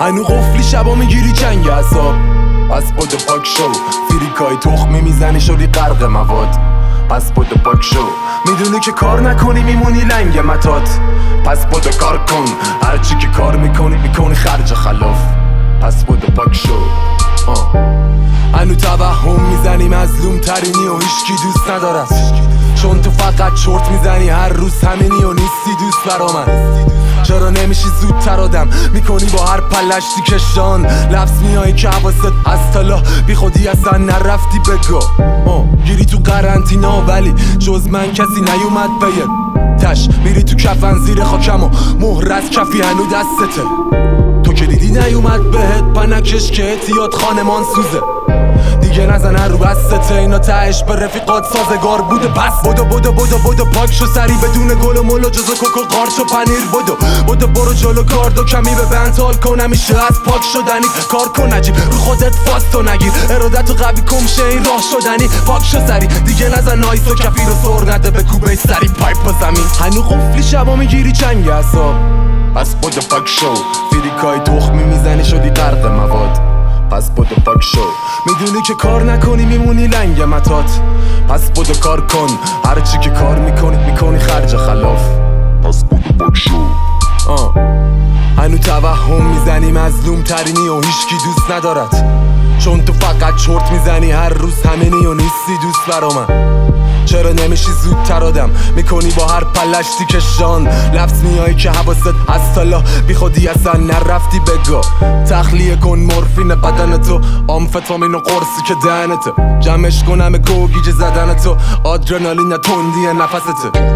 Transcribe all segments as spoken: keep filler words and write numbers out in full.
هنو قفلی شبا میگیری جنگ عصاب، پس بودو پاک شو. فریکای تخمی میزنی شدی غرق مواد، پس بودو پاک شو. میدونی که کار نکنی میمونی لنگ متات، پس بودو کار کن. هرچی که کار میکنی میکنی خرج خلاف، پس بودو پاک شو. آه. هنو توهم میزنی مظلوم ترینی و هیچکی دوست ندارد، چون تو فقط چرت میزنی هر روز همینی و نیستی دوست برا من. چرا نمیشی زودتر آدم میکنی با هر پلشتی کشان، لفظ میایی که حواست از تلا بی خودی اصلا نرفتی بگو. گیری تو قرنطینا ولی جز من کسی نیومد بیه تش، میری تو کفن زیر خاکم و مهر از کفی هنو دستته. تو که دیدی نیومد بهت پنکش که احتیاط خانمان سوزه، دیگه نزنن رو بسته اینا تهش به رفیقات سازگار بوده. پس بودو بودو بودو بودو پاک شو سری بدون گل و مول و جز و کوکو قارچ و پنیر. بودو بودو برو جلو کاردو کمی به بنتال کن، همیشه از پاک شدنی کار کن نجیب رو خودت فاستو نگیر، ارادت و قوی کم شه این راه شدنی. پاک شو سری دیگه نزن نایس و کفی رو سر نده به کوبه سری پایپ با زمین. هنو قفلی شبا میگیری چنگ عصاب، پس بودو پاک شو. فریکای تخمی میزنی شدی غرق مواد، پس بودو پاک شو. میدونی که کار نکنی میمونی لنگ متات، پس بودو کار کن. هرچی که کار میکنی میکنی خرج خلاف، پس بودو پاک شو. آه. هنو توهم میزنی مظلوم ترینی و هیچکی دوست ندارد، چون تو فقط چرت میزنی هر روز همینی و نیستی دوست برا من. چرا نمیشی زودتر آدم میکنی با هر پلشتی کشان، لفظ میایی که حواست از تلا بی خودی اصلا نرفتی بگو. تخلیه کن مورفین بدنتو، آمفتامین و قرصی که دهنته، جمعش کنم گوگیج زدنتو، آدرنالین تندی نفسته.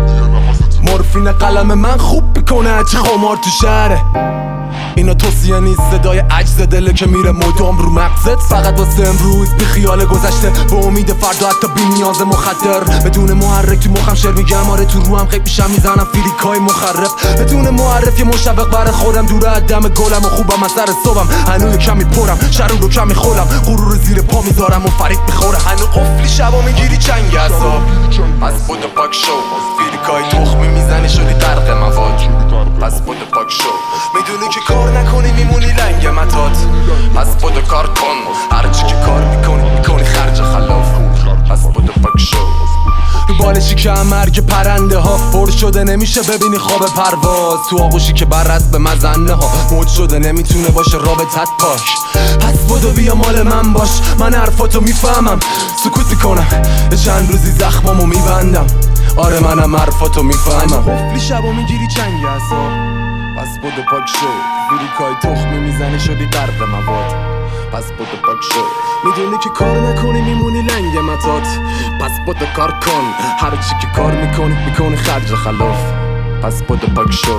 مورفین قلم من خوب میکنه چه خمار تو شهره، اینا توصیه نیست صدای عجز دله که میره مدام رو مغزت. فقط واسه امروز بی خیال گذشته به امید فردا حتی بی نیاز مخدر. بدون محرک تو مخم شعر میگم آره، تو روحم خیلی میشم میزنم فریکای مخرف. بدون معرف یه مشوق برای خودم دوره از دم گلم و خوبم از سر صبحم. هنو یه کمی پرم شرور رو کمی خولم، غرور زیر پا میذارم و فرید میخورم. هنو قفلی شبا میگیری چنگ عصاب، پس بودو پاک شو. فریکای تخمی میزنی شدی غرق مواد، پس بودو پاک شو. میدونی که کار نکنی میمونی لنگ متات، پس بودو کار کن. هرچی که کار میکنی میکنی خرج خلاف، پس بودو پاک شو. تو بالشی که مرگ پرنده ها پر شده نمیشه ببینی خواب پرواز، تو آغوشی که برد به مزنه ها موج شده نمیتونه باشه رابطت پاک. پس بودو بیا مال من باش، من حرفاتو میفهمم سکوت میکنم، چند روزی زخمامو میبندم. آره منم حرفاتو میفهمم. قفلی شبا میگیری چنگ عصاب، پس بودو پاک شو. فریکای تخمی میزنی شدی غرق مواد، پس بودو پاک شو. میدونی که کار نکنی میمونی لنگ متات، پس بودو کار کن. هرچی که کار میکنی میکنی خرج خلاف، پس بودو پاک شو.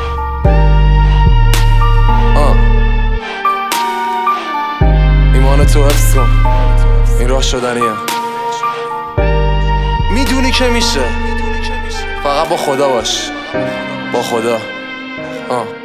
آه. ایمان تو حفظ کن، این راه شدنیه. میدونی که میشه، فقط با خدا باش، با خدا. آه.